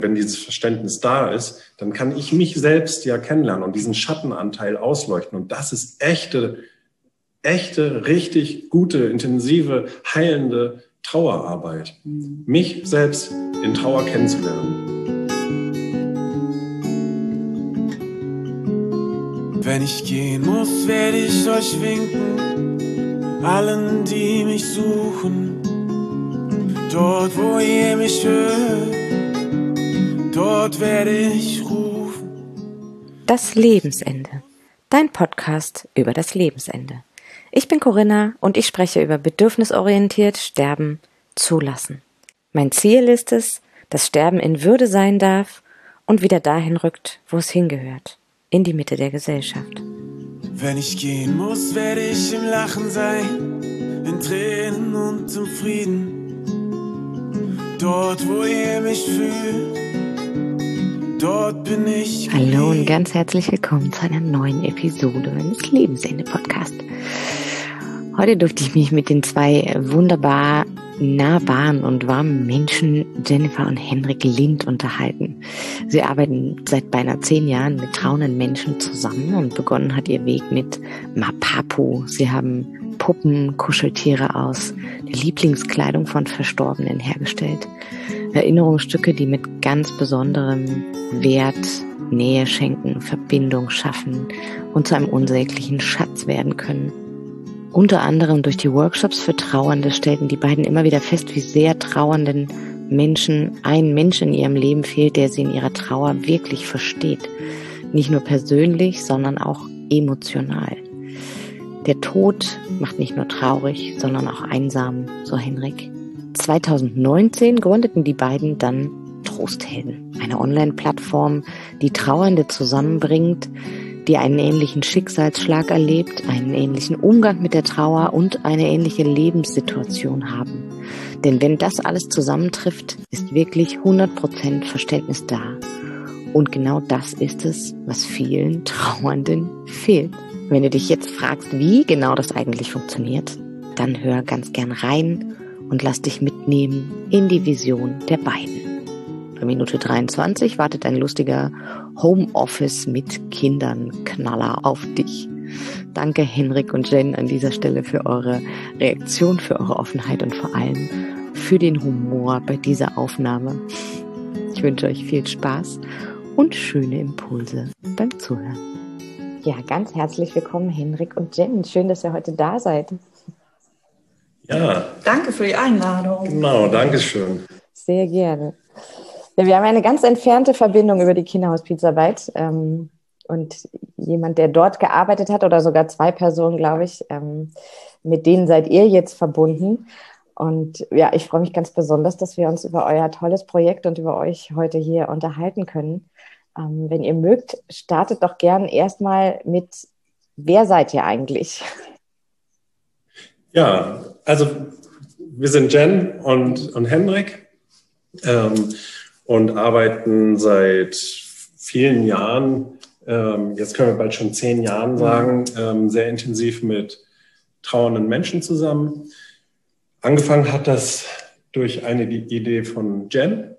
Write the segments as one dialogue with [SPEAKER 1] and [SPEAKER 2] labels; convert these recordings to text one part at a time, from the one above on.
[SPEAKER 1] Wenn dieses Verständnis da ist, dann kann ich mich selbst ja kennenlernen und diesen Schattenanteil ausleuchten. Und das ist echte, richtig gute, intensive, heilende Trauerarbeit. Mich selbst in Trauer kennenzulernen.
[SPEAKER 2] Wenn ich gehen muss, werde ich euch winken, allen, die mich suchen. Dort, wo ihr mich hört, dort werde ich rufen.
[SPEAKER 3] Das Lebensende. Dein Podcast über das Lebensende. Ich bin Corinna und ich spreche über bedürfnisorientiert Sterben zulassen. Mein Ziel ist es, dass Sterben in Würde sein darf und wieder dahin rückt, wo es hingehört. In die Mitte der Gesellschaft.
[SPEAKER 2] Wenn ich gehen muss, werde ich im Lachen sein, in Tränen und im Frieden. Dort, wo ihr mich fühlt, dort bin ich.
[SPEAKER 3] Hallo und ganz herzlich willkommen zu einer neuen Episode meines Lebensende-Podcasts. Heute durfte ich mich mit den zwei wunderbar nahbaren und warmen Menschen, Jennifer und Henrik Lind, unterhalten. Sie arbeiten seit beinahe 10 Jahren mit trauernden Menschen zusammen und begonnen hat ihr Weg mit Mapapu. Sie haben Puppen, Kuscheltiere aus der Lieblingskleidung von Verstorbenen hergestellt. Erinnerungsstücke, die mit ganz besonderem Wert Nähe schenken, Verbindung schaffen und zu einem unsäglichen Schatz werden können. Unter anderem durch die Workshops für Trauernde stellten die beiden immer wieder fest, wie sehr trauernden Menschen ein Mensch in ihrem Leben fehlt, der sie in ihrer Trauer wirklich versteht. Nicht nur persönlich, sondern auch emotional. Der Tod macht nicht nur traurig, sondern auch einsam, so Henrik. 2019 gründeten die beiden dann Trosthelden, eine Online-Plattform, die Trauernde zusammenbringt, die einen ähnlichen Schicksalsschlag erlebt, einen ähnlichen Umgang mit der Trauer und eine ähnliche Lebenssituation haben. Denn wenn das alles zusammentrifft, ist wirklich 100% Verständnis da. Und genau das ist es, was vielen Trauernden fehlt. Wenn du dich jetzt fragst, wie genau das eigentlich funktioniert, dann hör ganz gern rein und lass dich mitnehmen in die Vision der beiden. Bei Minute 23 wartet ein lustiger Homeoffice mit Kindern-Knaller auf dich. Danke Henrik und Jen an dieser Stelle für eure Reaktion, für eure Offenheit und vor allem für den Humor bei dieser Aufnahme. Ich wünsche euch viel Spaß und schöne Impulse beim Zuhören. Ja, ganz herzlich willkommen Henrik und Jen. Schön, dass ihr heute da seid.
[SPEAKER 1] Ja.
[SPEAKER 4] Danke für die Einladung.
[SPEAKER 1] Genau, danke schön.
[SPEAKER 3] Sehr gerne. Ja, wir haben eine ganz entfernte Verbindung über die Kinderhospizarbeit und jemand, der dort gearbeitet hat, oder sogar 2 Personen, glaube ich, mit denen seid ihr jetzt verbunden. Und ja, ich freue mich ganz besonders, dass wir uns über euer tolles Projekt und über euch heute hier unterhalten können. Wenn ihr mögt, startet doch gern erstmal mit, wer seid ihr eigentlich?
[SPEAKER 1] Ja, also wir sind Jen und Henrik. Und arbeiten seit vielen Jahren, jetzt können wir bald schon 10 Jahren sagen, sehr intensiv mit trauernden Menschen zusammen. Angefangen hat das durch eine Idee von Jen,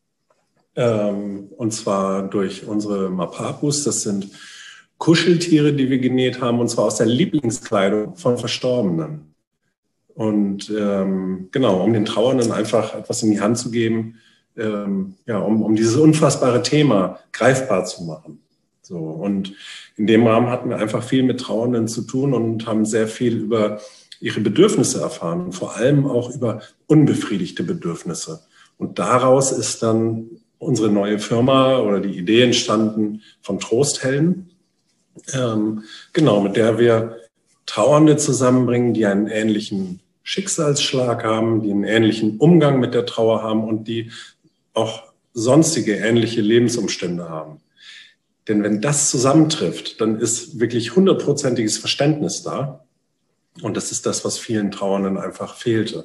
[SPEAKER 1] und zwar durch unsere Mapapus. Das sind Kuscheltiere, die wir genäht haben, und zwar aus der Lieblingskleidung von Verstorbenen. Und genau, um den Trauernden einfach etwas in die Hand zu geben, um dieses unfassbare Thema greifbar zu machen. So, und in dem Rahmen hatten wir einfach viel mit Trauernden zu tun und haben sehr viel über ihre Bedürfnisse erfahren und vor allem auch über unbefriedigte Bedürfnisse. Und daraus ist dann unsere neue Firma oder die Idee entstanden von Trosthelden, mit der wir Trauernde zusammenbringen, die einen ähnlichen Schicksalsschlag haben, die einen ähnlichen Umgang mit der Trauer haben und die auch sonstige ähnliche Lebensumstände haben. Denn wenn das zusammentrifft, dann ist wirklich 100%iges Verständnis da. Und das ist das, was vielen Trauernden einfach fehlte.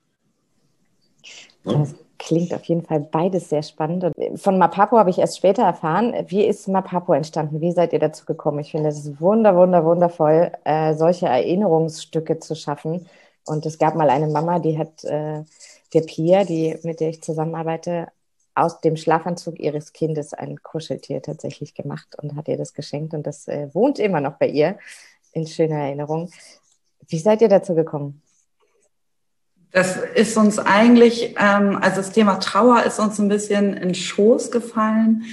[SPEAKER 3] Ja? Das klingt auf jeden Fall beides sehr spannend. Von Mapapu habe ich erst später erfahren. Wie ist Mapapu entstanden? Wie seid ihr dazu gekommen? Ich finde, es ist wundervoll, solche Erinnerungsstücke zu schaffen. Und es gab mal eine Mama, die hat der Pia, mit der ich zusammenarbeite, aus dem Schlafanzug ihres Kindes ein Kuscheltier tatsächlich gemacht und hat ihr das geschenkt. Und das wohnt immer noch bei ihr in schöner Erinnerung. Wie seid ihr dazu gekommen?
[SPEAKER 4] Das ist uns eigentlich, also das Thema Trauer ist uns ein bisschen in den Schoß gefallen.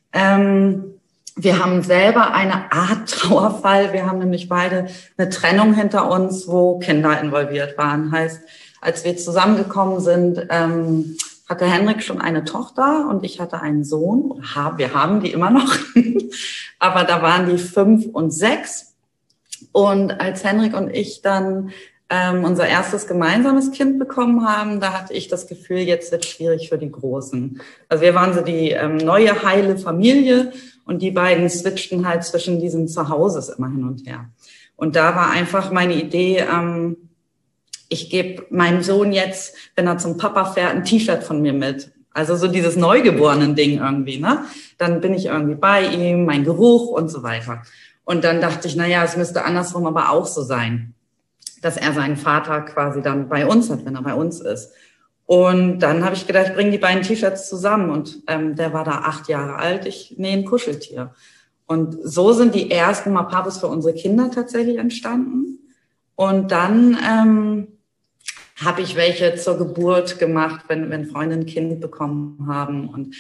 [SPEAKER 4] Wir haben selber eine Art Trauerfall. Wir haben nämlich beide eine Trennung hinter uns, wo Kinder involviert waren. Heißt, als wir zusammengekommen sind, hatte Henrik schon eine Tochter und ich hatte einen Sohn. Wir haben die immer noch. Aber da waren die 5 und 6. Und als Henrik und ich dann unser erstes gemeinsames Kind bekommen haben, da hatte ich das Gefühl, jetzt wird es schwierig für die Großen. Also wir waren so die neue, heile Familie und die beiden switchten halt zwischen diesen Zuhauses immer hin und her. Und da war einfach meine Idee, ich gebe meinem Sohn jetzt, wenn er zum Papa fährt, ein T-Shirt von mir mit. Also so dieses Neugeborenen-Ding irgendwie, ne? Dann bin ich irgendwie bei ihm, mein Geruch und so weiter. Und dann dachte ich, naja, es müsste andersrum aber auch so sein, dass er seinen Vater quasi dann bei uns hat, wenn er bei uns ist. Und dann habe ich gedacht, ich bringe die beiden T-Shirts zusammen. Und der war da 8 Jahre alt, ich nähe ein Kuscheltier. Und so sind die ersten Mapapos für unsere Kinder tatsächlich entstanden. Und dann habe ich welche zur Geburt gemacht, wenn Freunde ein Kind bekommen haben. Und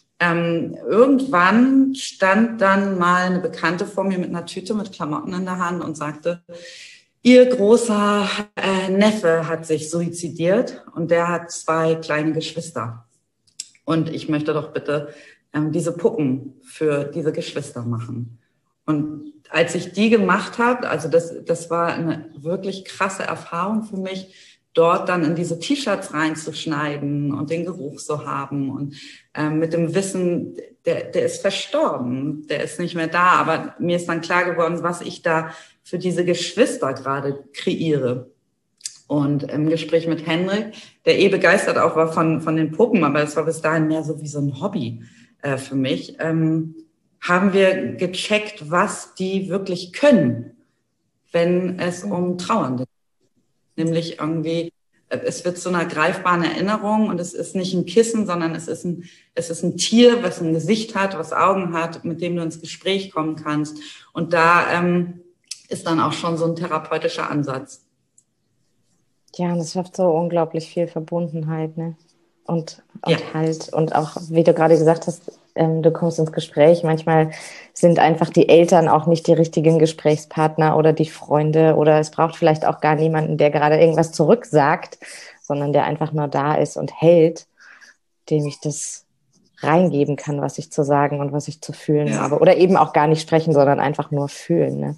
[SPEAKER 4] irgendwann stand dann mal eine Bekannte vor mir mit einer Tüte mit Klamotten in der Hand und sagte, ihr großer Neffe hat sich suizidiert und der hat 2 kleine Geschwister. Und ich möchte doch bitte diese Puppen für diese Geschwister machen. Und als ich die gemacht habe, also das war eine wirklich krasse Erfahrung für mich, dort dann in diese T-Shirts reinzuschneiden und den Geruch so haben und mit dem Wissen, der ist verstorben, der ist nicht mehr da, aber mir ist dann klar geworden, was ich da für diese Geschwister gerade kreiere. Und im Gespräch mit Henrik, der begeistert auch war von den Puppen, aber es war bis dahin mehr so wie so ein Hobby für mich, haben wir gecheckt, was die wirklich können, wenn es um Trauernde geht. Nämlich irgendwie, es wird zu einer greifbaren Erinnerung und es ist nicht ein Kissen, sondern es ist ein Tier, was ein Gesicht hat, was Augen hat, mit dem du ins Gespräch kommen kannst. Und da ist dann auch schon so ein therapeutischer Ansatz.
[SPEAKER 3] Ja, und es schafft so unglaublich viel Verbundenheit, ne? Und Halt. Und auch, wie du gerade gesagt hast, du kommst ins Gespräch. Manchmal sind einfach die Eltern auch nicht die richtigen Gesprächspartner oder die Freunde oder es braucht vielleicht auch gar niemanden, der gerade irgendwas zurücksagt, sondern der einfach nur da ist und hält, dem ich das reingeben kann, was ich zu sagen und was ich zu fühlen habe. Oder eben auch gar nicht sprechen, sondern einfach nur fühlen. Ne?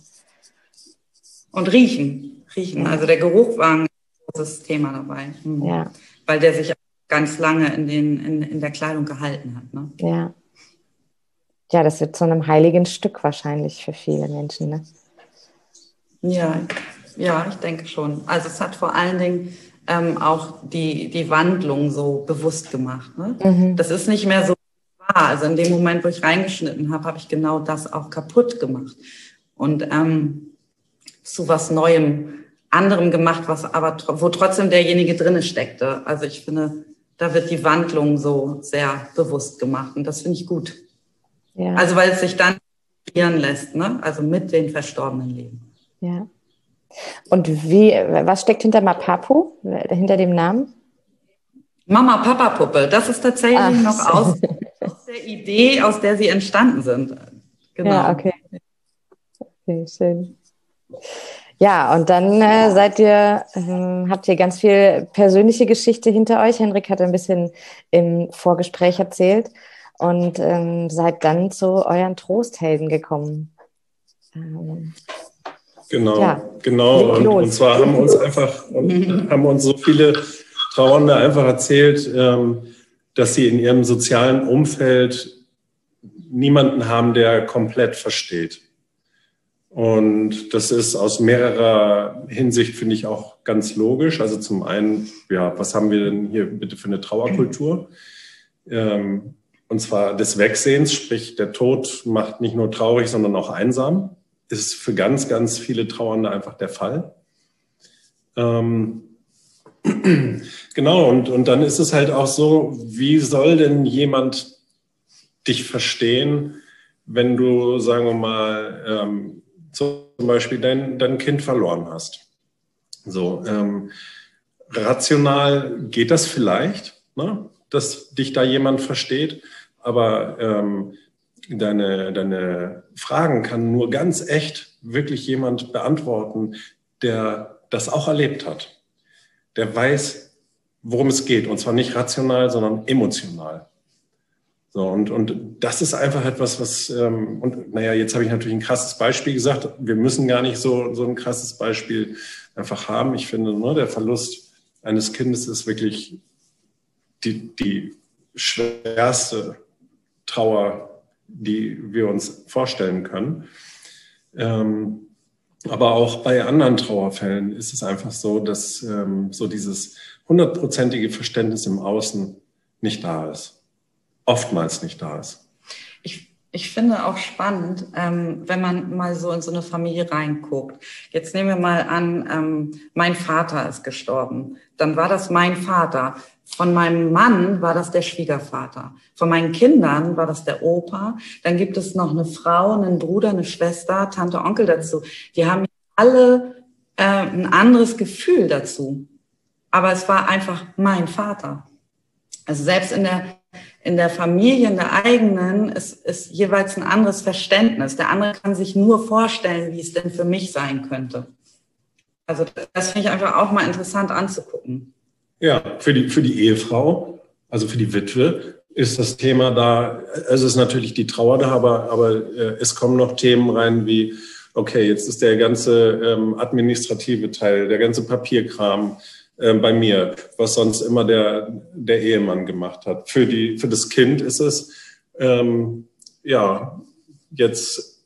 [SPEAKER 4] Und riechen. Also der Geruch war ein großes Thema dabei.
[SPEAKER 3] Ja.
[SPEAKER 4] Weil der sich ganz lange in der Kleidung gehalten hat. Ne?
[SPEAKER 3] Ja. Ja, das wird zu einem heiligen Stück wahrscheinlich für viele Menschen, ne?
[SPEAKER 4] Ja, ich denke schon. Also es hat vor allen Dingen auch die Wandlung so bewusst gemacht. Ne? Mhm. Das ist nicht mehr so wahr. Also in dem Moment, wo ich reingeschnitten habe, habe ich genau das auch kaputt gemacht. Und zu was Neuem, anderem gemacht, wo trotzdem derjenige drinne steckte. Also ich finde, da wird die Wandlung so sehr bewusst gemacht. Und das finde ich gut. Ja. Also weil es sich dann integrieren lässt, ne? Also mit den verstorbenen Leben.
[SPEAKER 3] Ja. Und was steckt hinter Mapapu, hinter dem Namen?
[SPEAKER 4] Mama-Papa-Puppe. Das ist tatsächlich noch aus der Idee, aus der sie entstanden sind. Genau.
[SPEAKER 3] Ja, okay. Okay, schön. Ja, und dann habt ihr ganz viel persönliche Geschichte hinter euch. Henrik hat ein bisschen im Vorgespräch erzählt und seid dann zu euren Trosthelden gekommen.
[SPEAKER 1] Genau. Und zwar haben uns so viele Trauernde einfach erzählt, dass sie in ihrem sozialen Umfeld niemanden haben, der komplett versteht. Und das ist aus mehrerer Hinsicht, finde ich, auch ganz logisch. Also zum einen, was haben wir denn hier bitte für eine Trauerkultur? Und zwar des Wegsehens, sprich der Tod macht nicht nur traurig, sondern auch einsam. Das ist für ganz, ganz viele Trauernde einfach der Fall. Genau, und dann ist es halt auch so, wie soll denn jemand dich verstehen, wenn du, sagen wir mal, zum Beispiel dein Kind verloren hast. So, rational geht das vielleicht, ne? Dass dich da jemand versteht, aber deine Fragen kann nur ganz echt wirklich jemand beantworten, der das auch erlebt hat. Der weiß, worum es geht, und zwar nicht rational, sondern emotional. So, und das ist einfach etwas, was, und naja, jetzt habe ich natürlich ein krasses Beispiel gesagt. Wir müssen gar nicht so ein krasses Beispiel einfach haben. Ich finde, ne, der Verlust eines Kindes ist wirklich die schwerste Trauer, die wir uns vorstellen können. Aber auch bei anderen Trauerfällen ist es einfach so, dass so dieses 100%ige Verständnis im Außen nicht da ist. Oftmals nicht da ist.
[SPEAKER 4] Ich finde auch spannend, wenn man mal so in so eine Familie reinguckt. Jetzt nehmen wir mal an, mein Vater ist gestorben. Dann war das mein Vater. Von meinem Mann war das der Schwiegervater. Von meinen Kindern war das der Opa. Dann gibt es noch eine Frau, einen Bruder, eine Schwester, Tante, Onkel dazu. Die haben alle ein anderes Gefühl dazu. Aber es war einfach mein Vater. Also selbst in der Familie, in der eigenen, ist jeweils ein anderes Verständnis. Der andere kann sich nur vorstellen, wie es denn für mich sein könnte. Also das finde ich einfach auch mal interessant anzugucken.
[SPEAKER 1] Ja, für die Ehefrau, also für die Witwe, ist das Thema da, es ist natürlich die Trauer da, aber es kommen noch Themen rein wie, okay, jetzt ist der ganze administrative Teil, der ganze Papierkram bei mir, was sonst immer der Ehemann gemacht hat. Für das Kind ist es, ja, jetzt,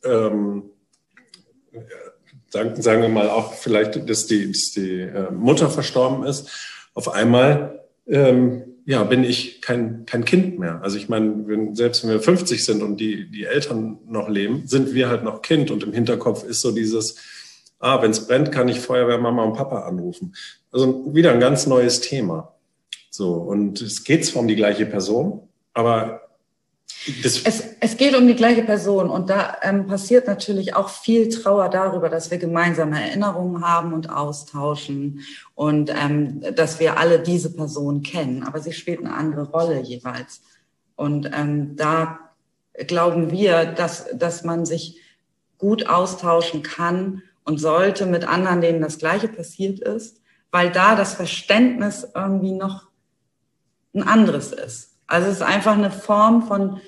[SPEAKER 1] sagen wir mal auch vielleicht, dass die Mutter verstorben ist. Auf einmal, ja, bin ich kein Kind mehr. Also ich meine, selbst wenn wir 50 sind und die Eltern noch leben, sind wir halt noch Kind. Und im Hinterkopf ist so dieses, wenn es brennt, kann ich Feuerwehr Mama und Papa anrufen. Also wieder ein ganz neues Thema. So, und es geht zwar um die gleiche Person, aber
[SPEAKER 4] es geht um die gleiche Person, und da passiert natürlich auch viel Trauer darüber, dass wir gemeinsame Erinnerungen haben und austauschen und dass wir alle diese Person kennen, aber sie spielt eine andere Rolle jeweils. Und da glauben wir, dass man sich gut austauschen kann und sollte mit anderen, denen das Gleiche passiert ist, weil da das Verständnis irgendwie noch ein anderes ist. Also es ist einfach eine Form von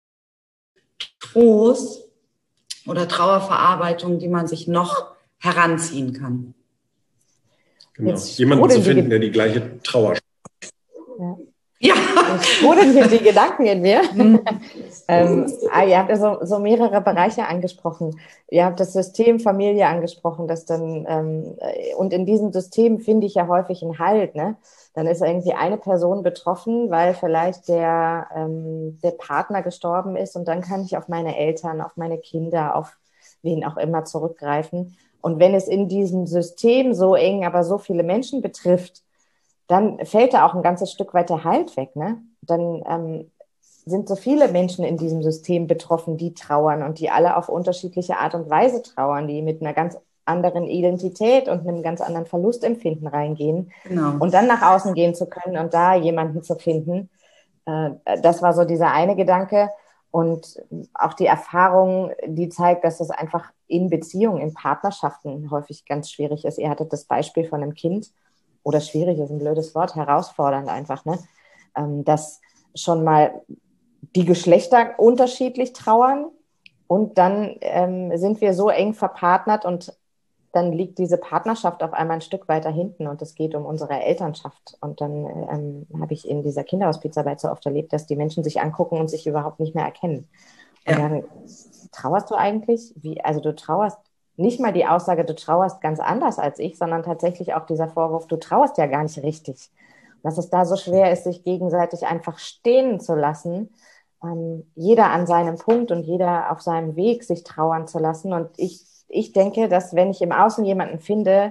[SPEAKER 4] Trost oder Trauerverarbeitung, die man sich noch heranziehen kann.
[SPEAKER 1] Genau. Jemanden zu finden, der die gleiche Trauer hat.
[SPEAKER 3] Ja. Jetzt sprudeln hier die Gedanken in mir. Ihr habt ja so mehrere Bereiche angesprochen. Ihr habt das System Familie angesprochen, das dann und in diesem System finde ich ja häufig einen Halt, ne? Dann ist irgendwie eine Person betroffen, weil vielleicht der Partner gestorben ist, und dann kann ich auf meine Eltern, auf meine Kinder, auf wen auch immer zurückgreifen. Und wenn es in diesem System so eng, aber so viele Menschen betrifft, dann fällt da auch ein ganzes Stück weit der Halt weg, ne? Dann sind so viele Menschen in diesem System betroffen, die trauern und die alle auf unterschiedliche Art und Weise trauern, die mit einer ganz anderen Identität und einem ganz anderen Verlustempfinden reingehen. Genau. Und dann nach außen gehen zu können und da jemanden zu finden, das war so dieser eine Gedanke. Und auch die Erfahrung, die zeigt, dass es einfach in Beziehungen, in Partnerschaften häufig ganz schwierig ist. Ihr hattet das Beispiel von einem Kind, oder schwierig ist ein blödes Wort, herausfordernd einfach, ne? Dass schon mal die Geschlechter unterschiedlich trauern, und dann sind wir so eng verpartnert, und dann liegt diese Partnerschaft auf einmal ein Stück weiter hinten, und es geht um unsere Elternschaft. Und dann habe ich in dieser Kinderhospizarbeit so oft erlebt, dass die Menschen sich angucken und sich überhaupt nicht mehr erkennen. Und dann trauerst du eigentlich? Also du trauerst nicht mal die Aussage, du trauerst ganz anders als ich, sondern tatsächlich auch dieser Vorwurf, du trauerst ja gar nicht richtig. Dass es da so schwer ist, sich gegenseitig einfach stehen zu lassen, jeder an seinem Punkt und jeder auf seinem Weg sich trauern zu lassen. Und ich denke, dass wenn ich im Außen jemanden finde,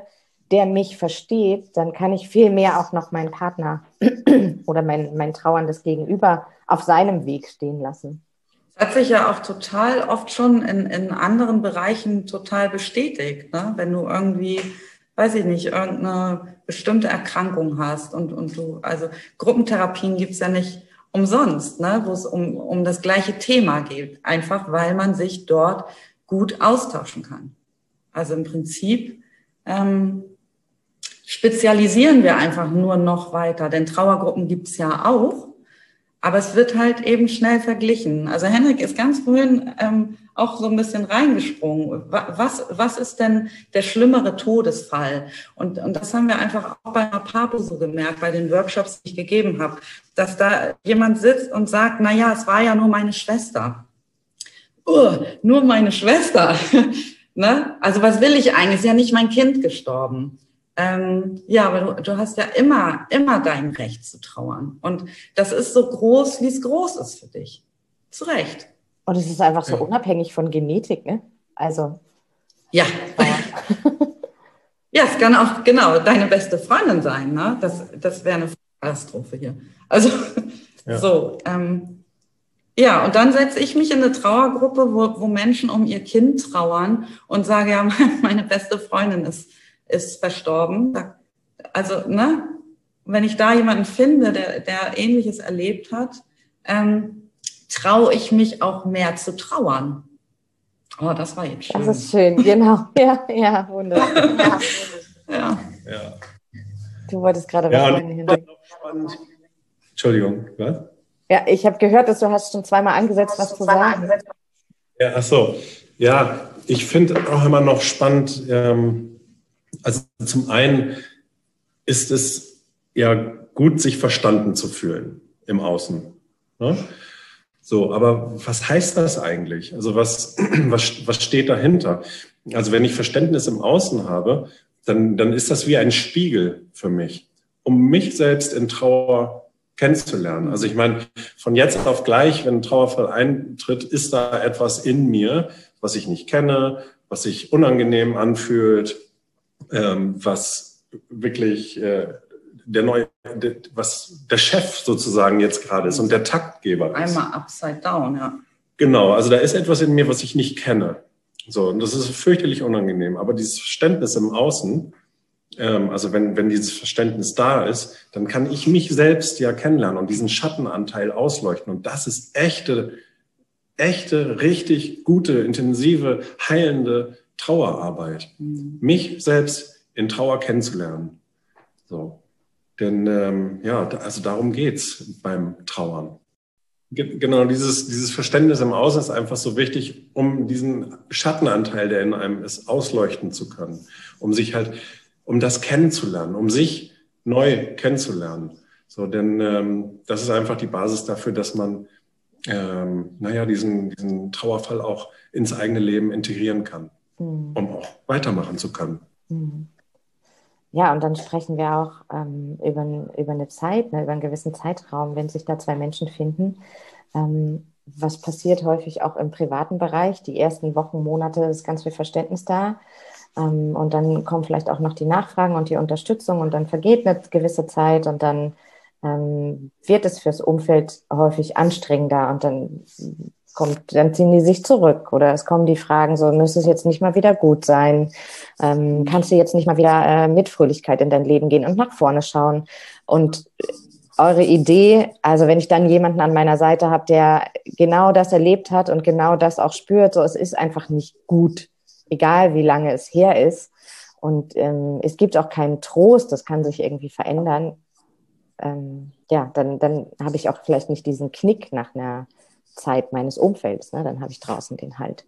[SPEAKER 3] der mich versteht, dann kann ich viel mehr auch noch meinen Partner oder mein trauerndes Gegenüber auf seinem Weg stehen lassen.
[SPEAKER 4] Das hat sich ja auch total oft schon in anderen Bereichen total bestätigt, ne? Wenn du irgendwie, weiß ich nicht, irgendeine bestimmte Erkrankung hast und du, also Gruppentherapien gibt's ja nicht umsonst, ne? Wo es um das gleiche Thema geht, einfach weil man sich dort gut austauschen kann. Also im Prinzip spezialisieren wir einfach nur noch weiter, denn Trauergruppen gibt's ja auch. Aber es wird halt eben schnell verglichen. Also Henrik ist ganz vorhin auch so ein bisschen reingesprungen. Was ist denn der schlimmere Todesfall? Und das haben wir einfach auch bei Mapapo so gemerkt, bei den Workshops, die ich gegeben habe, dass da jemand sitzt und sagt, na ja, es war ja nur meine Schwester. Nur meine Schwester. Ne? Also was will ich eigentlich? Ist ja nicht mein Kind gestorben. Ja, aber du hast ja immer dein Recht zu trauern. Und das ist so groß, wie es groß ist für dich. Zu Recht.
[SPEAKER 3] Und es ist einfach so unabhängig von Genetik, ne? Also.
[SPEAKER 4] Ja. Ja, es kann auch, genau, deine beste Freundin sein, ne? Das wäre eine Katastrophe hier. Also, so, ja, und dann setze ich mich in eine Trauergruppe, wo Menschen um ihr Kind trauern und sage, ja, meine beste Freundin ist verstorben. Also, ne, wenn ich da jemanden finde, der Ähnliches erlebt hat, traue ich mich auch mehr zu trauern. Oh, das war jetzt schön.
[SPEAKER 3] Das ist schön, genau. Ja, wunderbar.
[SPEAKER 4] Ja.
[SPEAKER 3] Du wolltest gerade was sagen, Henrik.
[SPEAKER 1] Entschuldigung, was?
[SPEAKER 3] Ja, ich habe gehört, dass du hast schon zweimal angesetzt, was zu sagen.
[SPEAKER 1] Ja, ach so. Ja, ich finde auch immer noch spannend, also zum einen ist es ja gut, sich verstanden zu fühlen im Außen. Ne? So, aber was heißt das eigentlich? Also was steht dahinter? Also wenn ich Verständnis im Außen habe, dann ist das wie ein Spiegel für mich, um mich selbst in Trauer kennenzulernen. Also ich meine, von jetzt auf gleich, wenn ein Trauerfall eintritt, ist da etwas in mir, was ich nicht kenne, was sich unangenehm anfühlt, was wirklich was der Chef sozusagen jetzt gerade ist und der Taktgeber ist.
[SPEAKER 4] Einmal upside down, ja.
[SPEAKER 1] Genau, also da ist etwas in mir, was ich nicht kenne. So, und das ist fürchterlich unangenehm. Aber dieses Verständnis im Außen, also wenn dieses Verständnis da ist, dann kann ich mich selbst ja kennenlernen und diesen Schattenanteil ausleuchten. Und das ist echte, richtig gute, intensive, heilende Trauerarbeit. Mich selbst in Trauer kennenzulernen. So. Denn also darum geht's beim Trauern. Genau, dieses Verständnis im Außen ist einfach so wichtig, um diesen Schattenanteil, der in einem ist, ausleuchten zu können, um das kennenzulernen, um sich neu kennenzulernen. So, denn das ist einfach die Basis dafür, dass man diesen Trauerfall auch ins eigene Leben integrieren kann, um auch weitermachen zu können.
[SPEAKER 3] Ja, und dann sprechen wir auch über eine Zeit, über einen gewissen Zeitraum, wenn sich da zwei Menschen finden. Was passiert häufig auch im privaten Bereich? Die ersten Wochen, Monate ist ganz viel Verständnis da. Und dann kommen vielleicht auch noch die Nachfragen und die Unterstützung und dann vergeht eine gewisse Zeit und dann wird es fürs Umfeld häufig anstrengender und dann ziehen die sich zurück oder es kommen die Fragen, so müsste es jetzt nicht mal wieder gut sein, kannst du jetzt nicht mal wieder mit Fröhlichkeit in dein Leben gehen und nach vorne schauen. Und eure Idee, also wenn ich dann jemanden an meiner Seite habe, der genau das erlebt hat und genau das auch spürt, so es ist einfach nicht gut, egal wie lange es her ist und es gibt auch keinen Trost, das kann sich irgendwie verändern, dann habe ich auch vielleicht nicht diesen Knick nach einer Zeit meines Umfelds, ne? Dann habe ich draußen den Halt.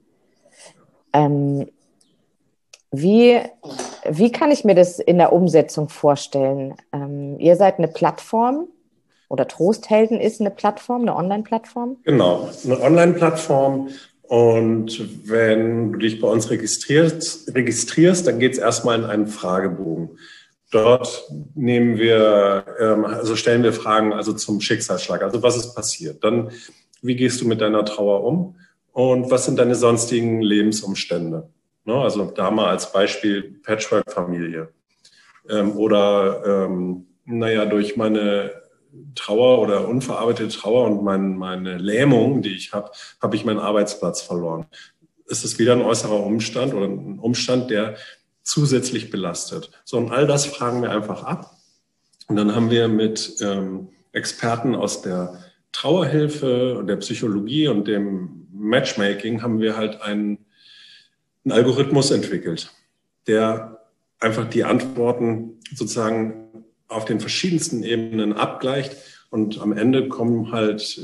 [SPEAKER 3] Wie kann ich mir das in der Umsetzung vorstellen? Ihr seid eine Plattform oder Trosthelden ist eine Plattform, eine Online-Plattform? Genau,
[SPEAKER 1] eine Online-Plattform. Und wenn du dich bei uns registrierst, dann geht es erstmal in einen Fragebogen. Dort stellen wir Fragen zum Schicksalsschlag. Also was ist passiert? Dann, wie gehst du mit deiner Trauer um? Und was sind deine sonstigen Lebensumstände? Also da mal als Beispiel Patchwork-Familie. oder durch meine Trauer oder unverarbeitete Trauer und meine Lähmung, die ich habe ich meinen Arbeitsplatz verloren. Es ist wieder ein äußerer Umstand oder ein Umstand, der zusätzlich belastet. So, und all das fragen wir einfach ab. Und dann haben wir mit Experten aus der Trauerhilfe und der Psychologie und dem Matchmaking haben wir halt einen Algorithmus entwickelt, der einfach die Antworten sozusagen auf den verschiedensten Ebenen abgleicht. Und am Ende kommen halt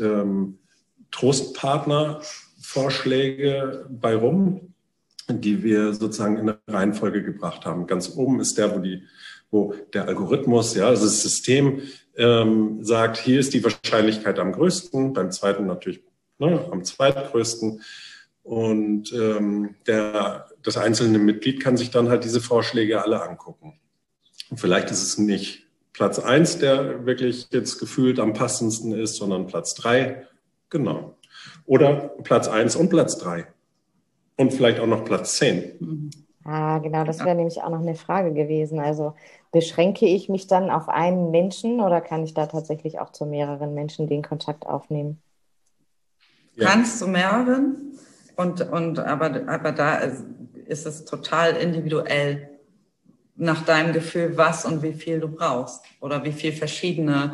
[SPEAKER 1] Trostpartner-Vorschläge bei rum, die wir sozusagen in eine Reihenfolge gebracht haben. Ganz oben ist der, wo der Algorithmus, also das System sagt, hier ist die Wahrscheinlichkeit am größten, beim zweiten natürlich am zweitgrößten. Und das einzelne Mitglied kann sich dann halt diese Vorschläge alle angucken. Und vielleicht ist es nicht Platz 1, der wirklich jetzt gefühlt am passendsten ist, sondern Platz 3. Genau. Oder Platz 1 und Platz 3. Und vielleicht auch noch Platz 10.
[SPEAKER 3] Genau, das wäre nämlich auch noch eine Frage gewesen. Also beschränke ich mich dann auf einen Menschen oder kann ich da tatsächlich auch zu mehreren Menschen den Kontakt aufnehmen?
[SPEAKER 4] Ja. Kannst zu mehreren, aber da ist es total individuell nach deinem Gefühl, was und wie viel du brauchst oder wie viel verschiedene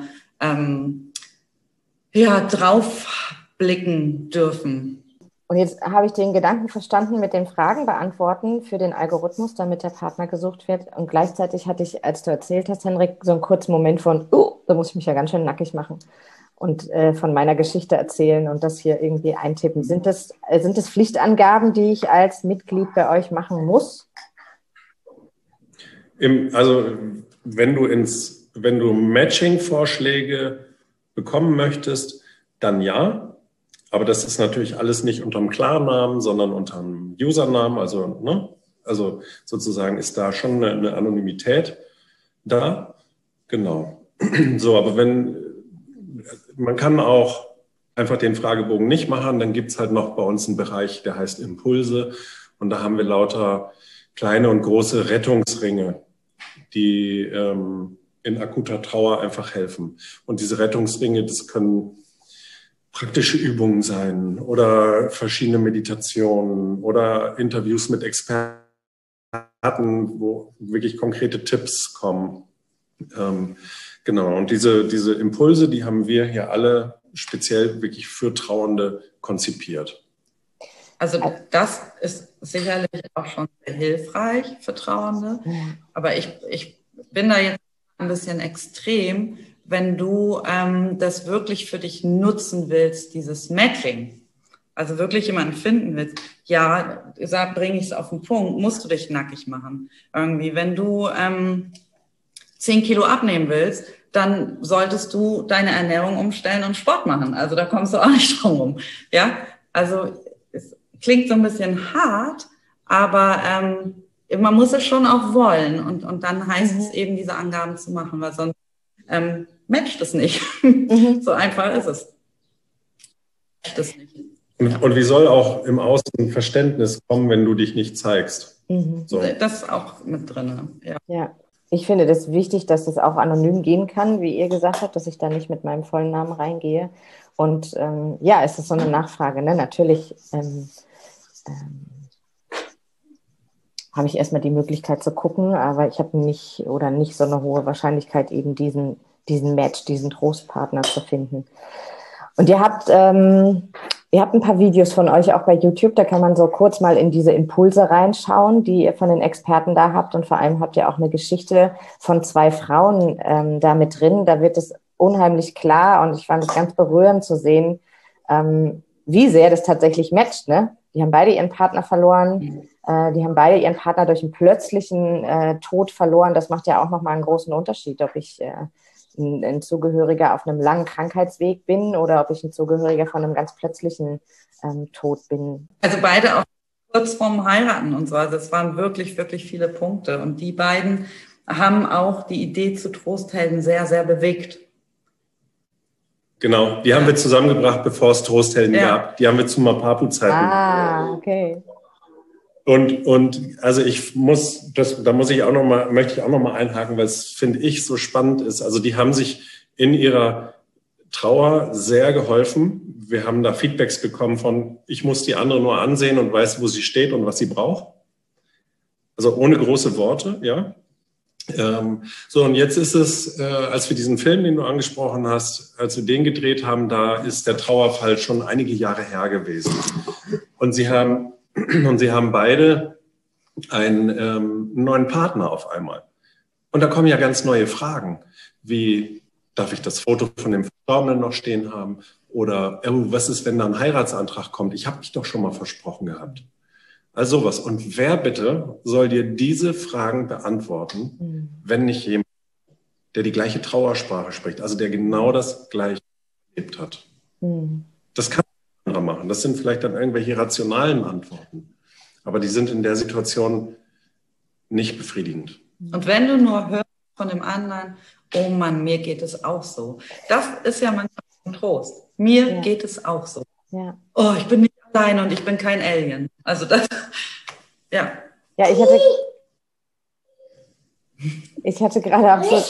[SPEAKER 4] draufblicken dürfen.
[SPEAKER 3] Und jetzt habe ich den Gedanken verstanden mit den Fragen beantworten für den Algorithmus, damit der Partner gesucht wird. Und gleichzeitig hatte ich, als du erzählt hast, Henrik, so einen kurzen Moment von, da muss ich mich ja ganz schön nackig machen und von meiner Geschichte erzählen und das hier irgendwie eintippen. Sind das Pflichtangaben, die ich als Mitglied bei euch machen muss?
[SPEAKER 1] Also wenn du Matching-Vorschläge bekommen möchtest, dann ja. Aber das ist natürlich alles nicht unter dem Klarnamen, sondern unter einem Usernamen. Also sozusagen ist da schon eine Anonymität da. Genau. So, aber man kann auch einfach den Fragebogen nicht machen, dann gibt's halt noch bei uns einen Bereich, der heißt Impulse. Und da haben wir lauter kleine und große Rettungsringe, die in akuter Trauer einfach helfen. Und diese Rettungsringe, das können praktische Übungen sein oder verschiedene Meditationen oder Interviews mit Experten, wo wirklich konkrete Tipps kommen. Genau, und diese Impulse, die haben wir hier alle speziell wirklich für Trauernde konzipiert.
[SPEAKER 4] Also das ist sicherlich auch schon sehr hilfreich für Trauernde, aber ich bin da jetzt ein bisschen extrem, wenn du das wirklich für dich nutzen willst, dieses Matching, also wirklich jemanden finden willst, bringe ich es auf den Punkt, musst du dich nackig machen. Irgendwie, wenn du 10 Kilo abnehmen willst, dann solltest du deine Ernährung umstellen und Sport machen. Also da kommst du auch nicht drum rum. Ja, also es klingt so ein bisschen hart, aber man muss es schon auch wollen und dann heißt es eben, diese Angaben zu machen, weil sonst matcht es nicht. So einfach ist es. Matcht es nicht.
[SPEAKER 1] Und wie soll auch im Außen Verständnis kommen, wenn du dich nicht zeigst? So.
[SPEAKER 4] Das ist auch mit drin.
[SPEAKER 3] Ja, ich finde das wichtig, dass es auch anonym gehen kann, wie ihr gesagt habt, dass ich da nicht mit meinem vollen Namen reingehe. Und es ist so eine Nachfrage. Ne? Natürlich habe ich erstmal die Möglichkeit zu gucken, aber ich habe nicht so eine hohe Wahrscheinlichkeit, eben diesen Match, diesen Trostpartner zu finden. Und ihr habt ein paar Videos von euch auch bei YouTube, da kann man so kurz mal in diese Impulse reinschauen, die ihr von den Experten da habt. Und vor allem habt ihr auch eine Geschichte von 2 Frauen da mit drin. Da wird es unheimlich klar und ich fand es ganz berührend zu sehen, wie sehr das tatsächlich matcht. Ne? Die haben beide ihren Partner verloren. Die haben beide ihren Partner durch einen plötzlichen Tod verloren. Das macht ja auch nochmal einen großen Unterschied, ob ich ein Zugehöriger auf einem langen Krankheitsweg bin oder ob ich ein Zugehöriger von einem ganz plötzlichen Tod bin.
[SPEAKER 4] Also beide auch kurz vorm Heiraten und so. Also es waren wirklich, wirklich viele Punkte. Und die beiden haben auch die Idee zu Trosthelden sehr, sehr bewegt.
[SPEAKER 1] Genau, die haben wir zusammengebracht, bevor es Trosthelden gab. Die haben wir zu Mapapu-Zeiten.
[SPEAKER 3] Okay.
[SPEAKER 1] Und also möchte ich auch noch mal einhaken, weil es, finde ich, so spannend ist. Also die haben sich in ihrer Trauer sehr geholfen. Wir haben da Feedbacks bekommen von, ich muss die andere nur ansehen und weiß, wo sie steht und was sie braucht. Also ohne große Worte, ja. So, und jetzt ist es, als wir diesen Film, den du angesprochen hast, als wir den gedreht haben, da ist der Trauerfall schon einige Jahre her gewesen. Und sie haben beide einen neuen Partner auf einmal. Und da kommen ja ganz neue Fragen, wie, darf ich das Foto von dem Verstorbenen noch stehen haben? Oder was ist, wenn da ein Heiratsantrag kommt? Ich habe mich doch schon mal versprochen gehabt. Also sowas. Und wer bitte soll dir diese Fragen beantworten, wenn nicht jemand, der die gleiche Trauersprache spricht, also der genau das Gleiche erlebt hat? Das kann ein anderer machen. Das sind vielleicht dann irgendwelche rationalen Antworten. Aber die sind in der Situation nicht befriedigend.
[SPEAKER 4] Und wenn du nur hörst von dem anderen, oh Mann, mir geht es auch so. Das ist ja manchmal ein Trost. Mir geht es auch so.
[SPEAKER 3] Ja.
[SPEAKER 4] Oh, ich bin nicht alleine und ich bin kein Alien. Also das, ja.
[SPEAKER 3] Ja, ich hatte gerade absolut...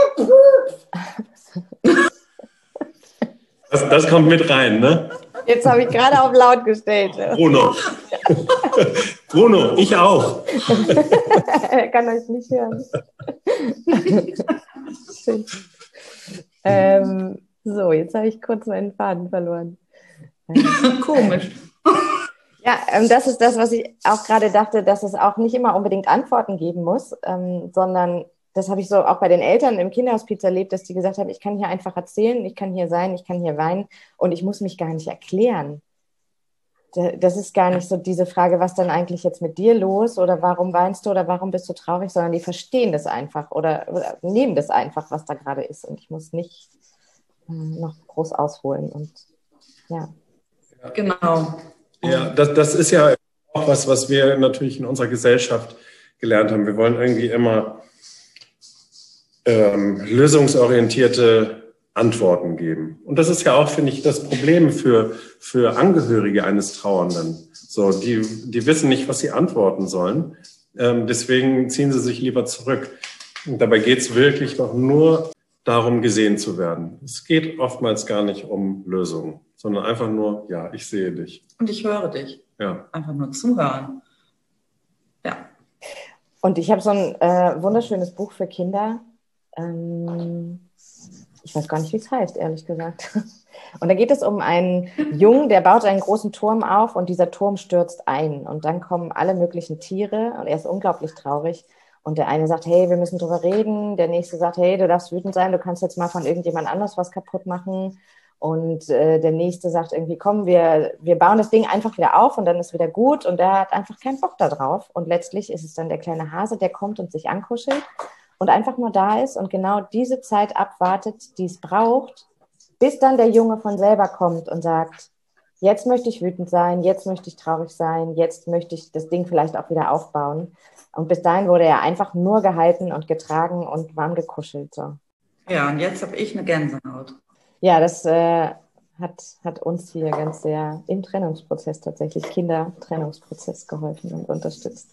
[SPEAKER 1] Das kommt mit rein, ne?
[SPEAKER 3] Jetzt habe ich gerade auf laut gestellt.
[SPEAKER 1] Bruno. Bruno, ich auch.
[SPEAKER 3] Er kann euch nicht hören. So, jetzt habe ich kurz meinen Faden verloren.
[SPEAKER 4] Komisch.
[SPEAKER 3] Ja, das ist das, was ich auch gerade dachte, dass es auch nicht immer unbedingt Antworten geben muss, sondern das habe ich so auch bei den Eltern im Kinderhospiz erlebt, dass die gesagt haben, ich kann hier einfach erzählen, ich kann hier sein, ich kann hier weinen und ich muss mich gar nicht erklären. Das ist gar nicht so diese Frage, was dann eigentlich jetzt mit dir los oder warum weinst du oder warum bist du traurig, sondern die verstehen das einfach oder nehmen das einfach, was da gerade ist und ich muss nicht noch groß ausholen und ja.
[SPEAKER 4] Genau.
[SPEAKER 1] Ja, das ist ja auch was wir natürlich in unserer Gesellschaft gelernt haben. Wir wollen irgendwie immer lösungsorientierte Antworten geben. Und das ist ja auch, finde ich, das Problem für Angehörige eines Trauernden. So, die wissen nicht, was sie antworten sollen. Deswegen ziehen sie sich lieber zurück. Und dabei geht es wirklich doch nur darum, gesehen zu werden. Es geht oftmals gar nicht um Lösungen, sondern einfach nur, ja, ich sehe dich.
[SPEAKER 4] Und ich höre dich.
[SPEAKER 1] Ja.
[SPEAKER 4] Einfach nur zuhören. Ja.
[SPEAKER 3] Und ich habe so ein wunderschönes Buch für Kinder. Ich weiß gar nicht, wie es heißt, ehrlich gesagt. Und da geht es um einen Jungen, der baut einen großen Turm auf und dieser Turm stürzt ein. Und dann kommen alle möglichen Tiere und er ist unglaublich traurig. Und der eine sagt, hey, wir müssen drüber reden. Der nächste sagt, hey, du darfst wütend sein, du kannst jetzt mal von irgendjemand anders was kaputt machen. Und der nächste sagt irgendwie, komm, wir bauen das Ding einfach wieder auf und dann ist wieder gut. Und der hat einfach keinen Bock da drauf. Und letztlich ist es dann der kleine Hase, der kommt und sich ankuschelt und einfach nur da ist und genau diese Zeit abwartet, die es braucht, bis dann der Junge von selber kommt und sagt, jetzt möchte ich wütend sein, jetzt möchte ich traurig sein, jetzt möchte ich das Ding vielleicht auch wieder aufbauen. Und bis dahin wurde er einfach nur gehalten und getragen und warm gekuschelt. So.
[SPEAKER 4] Ja, und jetzt habe ich eine Gänsehaut.
[SPEAKER 3] Ja, das hat uns hier ganz sehr im Trennungsprozess tatsächlich, Kindertrennungsprozess geholfen und unterstützt.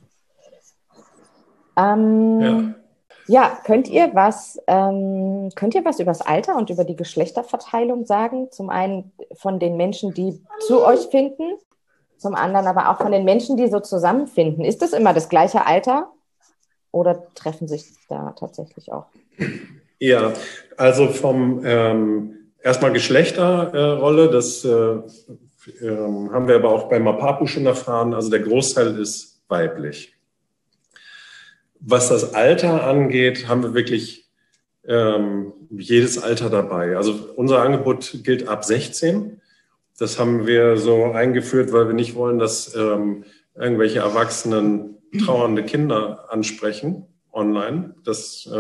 [SPEAKER 3] Ja, könnt ihr was über das Alter und über die Geschlechterverteilung sagen? Zum einen von den Menschen, die zu euch finden, zum anderen aber auch von den Menschen, die so zusammenfinden. Ist das immer das gleiche Alter oder treffen sich da tatsächlich auch?
[SPEAKER 1] Ja, also vom erstmal Geschlechterrolle, das haben wir aber auch bei Mapapu schon erfahren. Also der Großteil ist weiblich. Was das Alter angeht, haben wir wirklich jedes Alter dabei. Also unser Angebot gilt ab 16. Das haben wir so eingeführt, weil wir nicht wollen, dass irgendwelche Erwachsenen trauernde Kinder ansprechen online. Das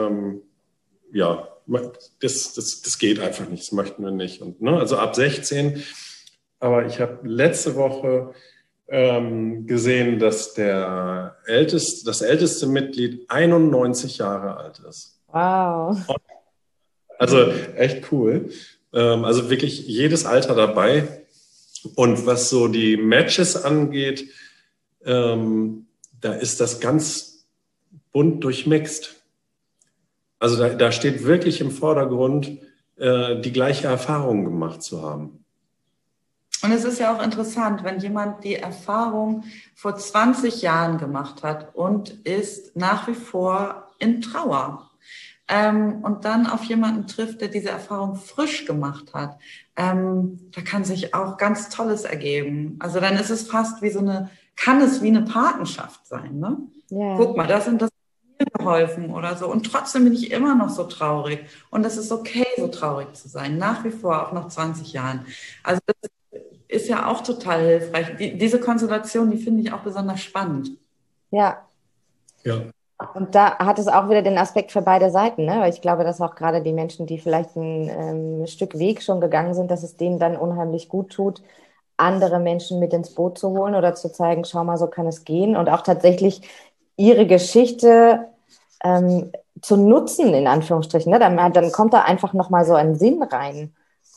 [SPEAKER 1] geht einfach nicht, das möchten wir nicht. Und, ne, also ab 16. Aber ich habe letzte Woche gesehen, dass das älteste Mitglied 91 Jahre alt ist.
[SPEAKER 3] Wow.
[SPEAKER 1] Also echt cool. Also wirklich jedes Alter dabei. Und was so die Matches angeht, da ist das ganz bunt durchmixt. Also da steht wirklich im Vordergrund, die gleiche Erfahrung gemacht zu haben.
[SPEAKER 4] Und es ist ja auch interessant, wenn jemand die Erfahrung vor 20 Jahren gemacht hat und ist nach wie vor in Trauer und dann auf jemanden trifft, der diese Erfahrung frisch gemacht hat, da kann sich auch ganz Tolles ergeben. Also dann ist es fast kann es wie eine Patenschaft sein, ne? Ja. Guck mal, das mir geholfen oder so. Und trotzdem bin ich immer noch so traurig. Und es ist okay, so traurig zu sein, nach wie vor, auch nach 20 Jahren. Also das ist ja auch total hilfreich. Diese Konstellation, die finde ich auch besonders spannend.
[SPEAKER 3] Ja.
[SPEAKER 1] Ja.
[SPEAKER 3] Und da hat es auch wieder den Aspekt für beide Seiten, ne? Weil ich glaube, dass auch gerade die Menschen, die vielleicht ein Stück Weg schon gegangen sind, dass es denen dann unheimlich gut tut, andere Menschen mit ins Boot zu holen oder zu zeigen, schau mal, so kann es gehen. Und auch tatsächlich ihre Geschichte zu nutzen, in Anführungsstrichen. Ne? Dann kommt da einfach nochmal so ein Sinn rein.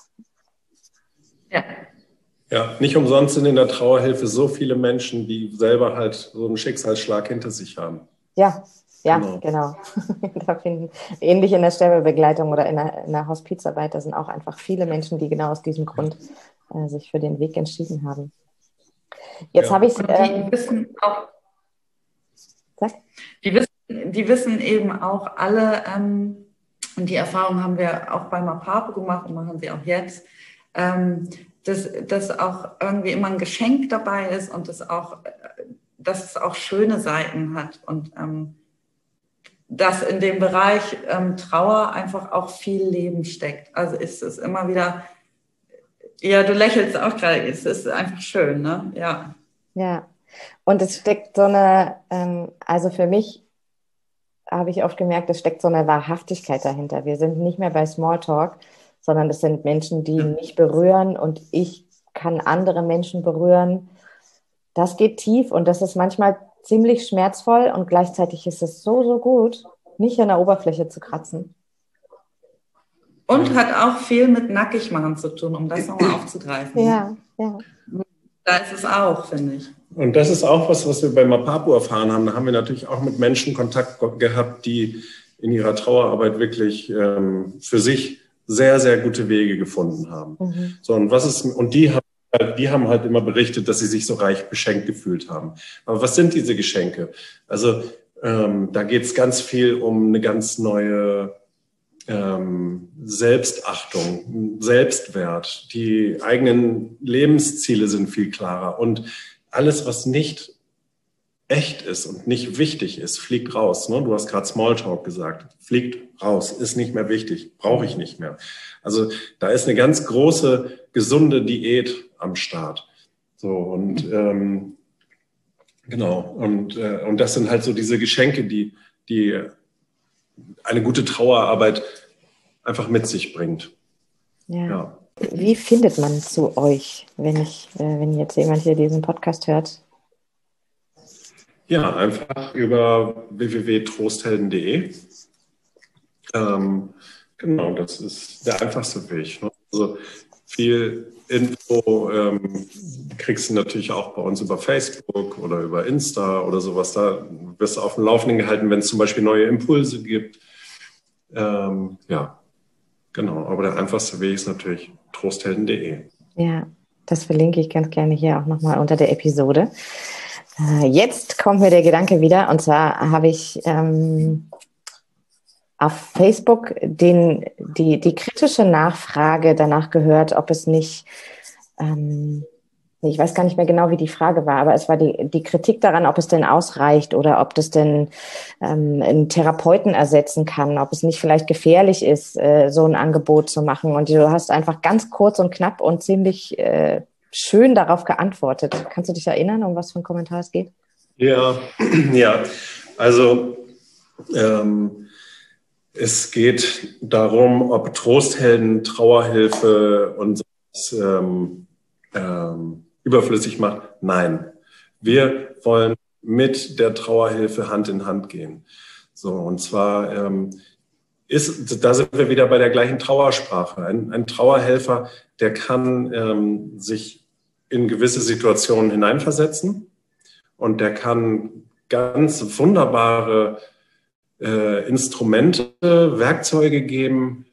[SPEAKER 4] Ja.
[SPEAKER 1] Ja, nicht umsonst sind in der Trauerhilfe so viele Menschen, die selber halt so einen Schicksalsschlag hinter sich haben.
[SPEAKER 3] Ja, genau. Da finden, ähnlich in der Sterbebegleitung oder in der Hospizarbeit, da sind auch einfach viele Menschen, die genau aus diesem Grund sich für den Weg entschieden haben. Jetzt habe ich...
[SPEAKER 4] die wissen auch...
[SPEAKER 3] Sag?
[SPEAKER 4] Die wissen eben auch alle, und die Erfahrung haben wir auch bei Mapapo gemacht und machen sie auch jetzt, dass auch irgendwie immer ein Geschenk dabei ist und dass es auch schöne Seiten hat und dass in dem Bereich Trauer einfach auch viel Leben steckt. Also ist es immer wieder, ja, du lächelst auch gerade, es ist einfach schön, ne? Ja.
[SPEAKER 3] Ja, und es steckt so eine, also für mich habe ich oft gemerkt, es steckt so eine Wahrhaftigkeit dahinter. Wir sind nicht mehr bei Smalltalk, sondern es sind Menschen, die mich berühren und ich kann andere Menschen berühren. Das geht tief und das ist manchmal ziemlich schmerzvoll und gleichzeitig ist es so, so gut, nicht an der Oberfläche zu kratzen.
[SPEAKER 4] Und hat auch viel mit Nackigmachen zu tun, um das nochmal aufzugreifen.
[SPEAKER 3] Ja.
[SPEAKER 4] Da ist es auch, finde ich.
[SPEAKER 1] Und das ist auch was wir bei Mapapo erfahren haben. Da haben wir natürlich auch mit Menschen Kontakt gehabt, die in ihrer Trauerarbeit wirklich für sich sehr, sehr gute Wege gefunden haben. Mhm. So, und die haben halt immer berichtet, dass sie sich so reich beschenkt gefühlt haben. Aber was sind diese Geschenke? Also da geht es ganz viel um eine ganz neue Selbstachtung, Selbstwert. Die eigenen Lebensziele sind viel klarer. Und alles, was nicht echt ist und nicht wichtig ist, fliegt raus. Ne? Du hast gerade Smalltalk gesagt. Fliegt raus, ist nicht mehr wichtig, brauche ich nicht mehr. Also da ist eine ganz große, gesunde Diät am Start. So und genau. Und das sind halt so diese Geschenke, die eine gute Trauerarbeit einfach mit sich bringt.
[SPEAKER 3] Ja. Wie findet man zu euch, wenn jetzt jemand hier diesen Podcast hört?
[SPEAKER 1] Ja, einfach über www.trosthelden.de. Genau, das ist der einfachste Weg. Ne? Also viel Info kriegst du natürlich auch bei uns über Facebook oder über Insta oder sowas. Da wirst du auf dem Laufenden gehalten, wenn es zum Beispiel neue Impulse gibt. Ja, genau. Aber der einfachste Weg ist natürlich trosthelden.de.
[SPEAKER 3] Ja, das verlinke ich ganz gerne hier auch nochmal unter der Episode. Jetzt kommt mir der Gedanke wieder, und zwar habe ich auf Facebook die kritische Nachfrage danach gehört, ob es nicht, ich weiß gar nicht mehr genau, wie die Frage war, aber es war die Kritik daran, ob es denn ausreicht oder ob das denn einen Therapeuten ersetzen kann, ob es nicht vielleicht gefährlich ist, so ein Angebot zu machen. Und du hast einfach ganz kurz und knapp und ziemlich schön darauf geantwortet. Kannst du dich erinnern, um was für ein Kommentar es geht?
[SPEAKER 1] Ja. Also es geht darum, ob Trosthelden, Trauerhilfe und überflüssig macht. Nein, wir wollen mit der Trauerhilfe Hand in Hand gehen. So, und zwar da sind wir wieder bei der gleichen Trauersprache. Ein Trauerhelfer, der kann sich in gewisse Situationen hineinversetzen und der kann ganz wunderbare Instrumente, Werkzeuge geben,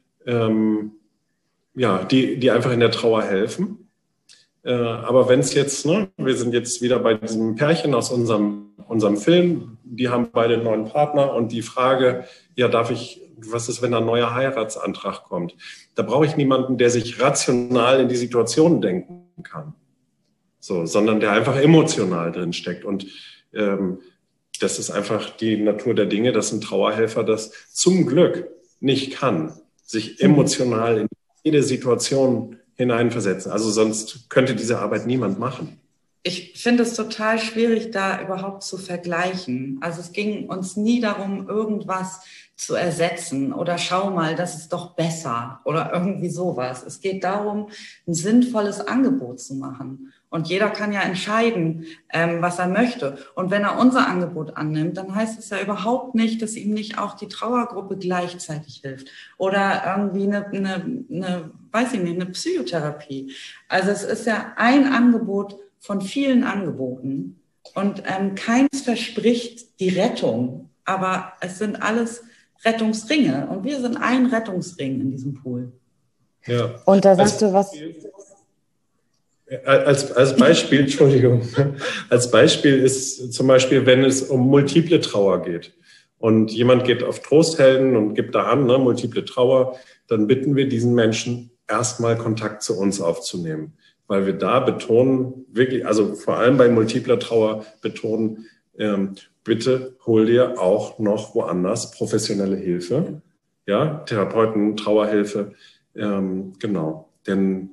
[SPEAKER 1] die einfach in der Trauer helfen. Aber wenn es jetzt, wir sind jetzt wieder bei diesem Pärchen aus unserem Film, die haben beide einen neuen Partner und die Frage, was ist, wenn ein neuer Heiratsantrag kommt? Da brauche ich niemanden, der sich rational in die Situation denken kann, sondern der einfach emotional drin steckt. Und das ist einfach die Natur der Dinge, dass ein Trauerhelfer das zum Glück nicht kann, sich emotional in jede Situation hineinversetzen. Also sonst könnte diese Arbeit niemand machen.
[SPEAKER 4] Ich finde es total schwierig, da überhaupt zu vergleichen. Also es ging uns nie darum, irgendwas zu ersetzen oder schau mal, das ist doch besser oder irgendwie sowas. Es geht darum, ein sinnvolles Angebot zu machen. Und jeder kann ja entscheiden, was er möchte. Und wenn er unser Angebot annimmt, dann heißt es ja überhaupt nicht, dass ihm nicht auch die Trauergruppe gleichzeitig hilft oder irgendwie eine Psychotherapie. Also es ist ja ein Angebot von vielen Angeboten und keins verspricht die Rettung, aber es sind alles Rettungsringe und wir sind ein Rettungsring in diesem Pool.
[SPEAKER 1] Ja.
[SPEAKER 3] Und da sagst du was...
[SPEAKER 1] Als Beispiel, Entschuldigung, als Beispiel ist zum Beispiel, wenn es um multiple Trauer geht und jemand geht auf Trosthelden und gibt da an, multiple Trauer, dann bitten wir diesen Menschen erstmal Kontakt zu uns aufzunehmen, weil wir da betonen, wirklich, also vor allem bei multipler Trauer betonen, bitte hol dir auch noch woanders professionelle Hilfe, ja, Therapeuten, Trauerhilfe, genau, denn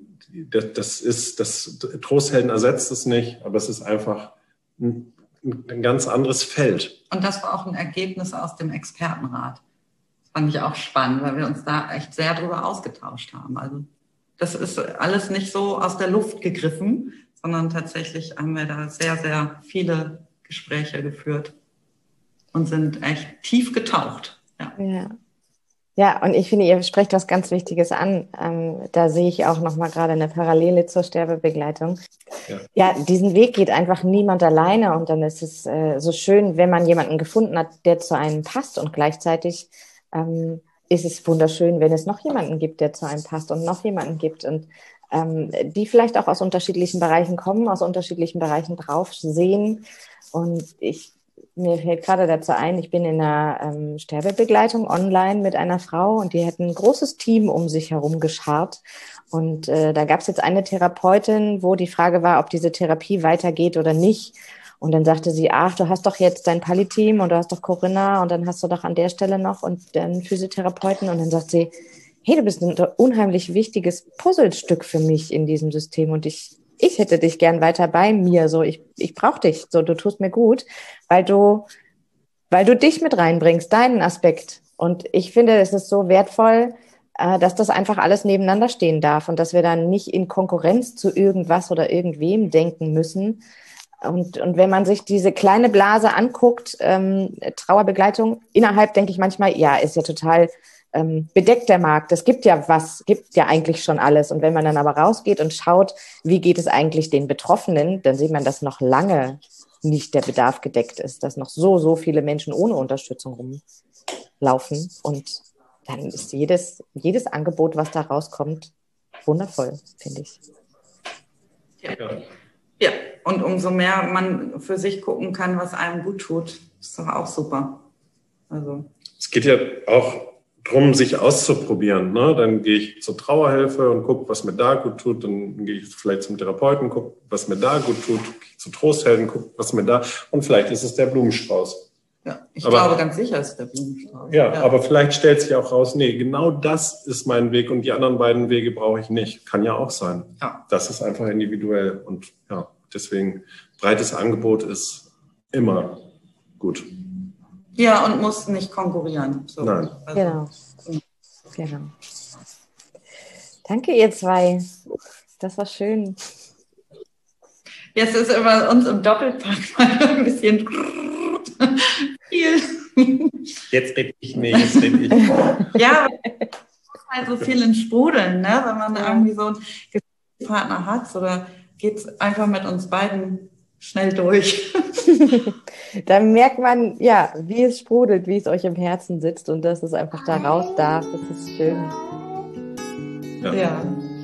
[SPEAKER 1] das Trosthelden ersetzt es nicht, aber es ist einfach ein ganz anderes Feld.
[SPEAKER 4] Und das war auch ein Ergebnis aus dem Expertenrat. Das fand ich auch spannend, weil wir uns da echt sehr drüber ausgetauscht haben. Also das ist alles nicht so aus der Luft gegriffen, sondern tatsächlich haben wir da sehr, sehr viele Gespräche geführt und sind echt tief getaucht.
[SPEAKER 3] Ja, und ich finde, ihr sprecht was ganz Wichtiges an. Da sehe ich auch nochmal gerade eine Parallele zur Sterbebegleitung. Ja, diesen Weg geht einfach niemand alleine und dann ist es so schön, wenn man jemanden gefunden hat, der zu einem passt und gleichzeitig ist es wunderschön, wenn es noch jemanden gibt, der zu einem passt und noch jemanden gibt und die vielleicht auch aus unterschiedlichen Bereichen kommen, aus unterschiedlichen Bereichen drauf sehen und mir fällt gerade dazu ein, ich bin in einer Sterbebegleitung online mit einer Frau und die hat ein großes Team um sich herum geschart. Und da gab es jetzt eine Therapeutin, wo die Frage war, ob diese Therapie weitergeht oder nicht. Und dann sagte sie, ach, du hast doch jetzt dein Palli-Team und du hast doch Corinna und dann hast du doch an der Stelle noch und den Physiotherapeuten. Und dann sagt sie, hey, du bist ein unheimlich wichtiges Puzzlestück für mich in diesem System und ich hätte dich gern weiter bei mir, so ich brauche dich, so du tust mir gut, weil du dich mit reinbringst, deinen Aspekt. Und ich finde, es ist so wertvoll, dass das einfach alles nebeneinander stehen darf und dass wir dann nicht in Konkurrenz zu irgendwas oder irgendwem denken müssen. Und wenn man sich diese kleine Blase anguckt, Trauerbegleitung, innerhalb denke ich manchmal, ja, ist ja total bedeckt der Markt. Es gibt ja eigentlich schon alles. Und wenn man dann aber rausgeht und schaut, wie geht es eigentlich den Betroffenen, dann sieht man, dass noch lange nicht der Bedarf gedeckt ist, dass noch so viele Menschen ohne Unterstützung rumlaufen. Und dann ist jedes Angebot, was da rauskommt, wundervoll, finde ich.
[SPEAKER 4] Ja, und umso mehr man für sich gucken kann, was einem gut tut, ist doch auch super. Also.
[SPEAKER 1] Es geht ja auch drum, sich auszuprobieren. Dann gehe ich zur Trauerhilfe und gucke, was mir da gut tut. Dann gehe ich vielleicht zum Therapeuten, gucke, was mir da gut tut. Gehe zu Trosthelden, gucke, was mir da... Und vielleicht ist es der Blumenstrauß.
[SPEAKER 4] Ja, ich glaube ganz sicher ist es der Blumenstrauß.
[SPEAKER 1] Ja, aber vielleicht stellt sich auch raus, nee, genau das ist mein Weg und die anderen beiden Wege brauche ich nicht. Kann ja auch sein. Ja. Das ist einfach individuell. Und ja, deswegen, breites Angebot ist immer gut.
[SPEAKER 4] Ja, und muss nicht konkurrieren. So.
[SPEAKER 1] Nein.
[SPEAKER 3] Genau. Danke, ihr zwei. Das war schön.
[SPEAKER 4] Jetzt ist über uns im Doppelpack mal ein bisschen viel.
[SPEAKER 1] Jetzt rede ich nicht,
[SPEAKER 4] Ja, halt so viel in Sprudeln, wenn man irgendwie so einen Partner hat. Oder geht es einfach mit uns beiden schnell durch.
[SPEAKER 3] Da merkt man, ja, wie es sprudelt, wie es euch im Herzen sitzt und dass es einfach da raus darf. Das ist schön.
[SPEAKER 4] Ja.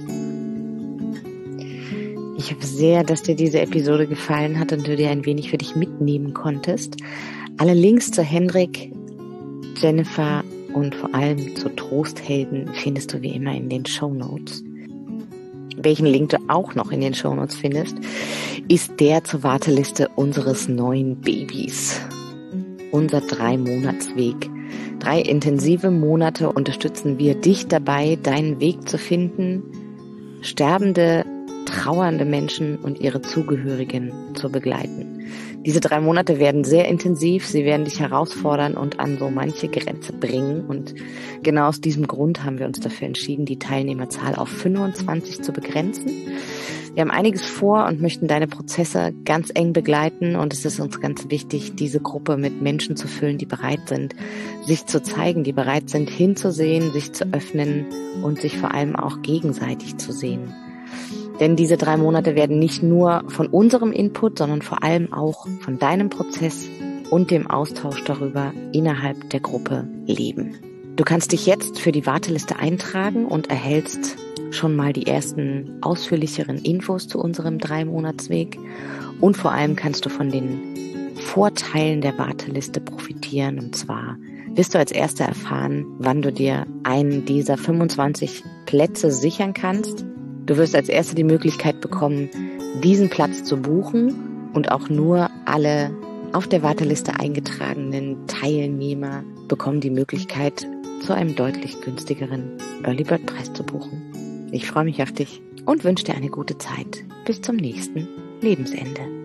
[SPEAKER 3] Ich hoffe sehr, dass dir diese Episode gefallen hat und du dir ein wenig für dich mitnehmen konntest. Alle Links zu Hendrik, Jennifer und vor allem zu Trosthelden findest du wie immer in den Shownotes. Welchen Link du auch noch in den Shownotes findest, ist der zur Warteliste unseres neuen Babys. Unser 3-Monats-Weg. 3 intensive Monate unterstützen wir dich dabei, deinen Weg zu finden, sterbende, trauernde Menschen und ihre Zugehörigen zu begleiten. Diese 3 Monate werden sehr intensiv, sie werden dich herausfordern und an so manche Grenze bringen. Und genau aus diesem Grund haben wir uns dafür entschieden, die Teilnehmerzahl auf 25 zu begrenzen. Wir haben einiges vor und möchten deine Prozesse ganz eng begleiten. Und es ist uns ganz wichtig, diese Gruppe mit Menschen zu füllen, die bereit sind, sich zu zeigen, die bereit sind, hinzusehen, sich zu öffnen und sich vor allem auch gegenseitig zu sehen. Denn diese 3 Monate werden nicht nur von unserem Input, sondern vor allem auch von deinem Prozess und dem Austausch darüber innerhalb der Gruppe leben. Du kannst dich jetzt für die Warteliste eintragen und erhältst schon mal die ersten ausführlicheren Infos zu unserem 3-Monatsweg. Und vor allem kannst du von den Vorteilen der Warteliste profitieren. Und zwar wirst du als Erster erfahren, wann du dir einen dieser 25 Plätze sichern kannst. Du wirst als Erster die Möglichkeit bekommen, diesen Platz zu buchen und auch nur alle auf der Warteliste eingetragenen Teilnehmer bekommen die Möglichkeit, zu einem deutlich günstigeren Early Bird Preis zu buchen. Ich freue mich auf dich und wünsche dir eine gute Zeit. Bis zum nächsten Lebensende.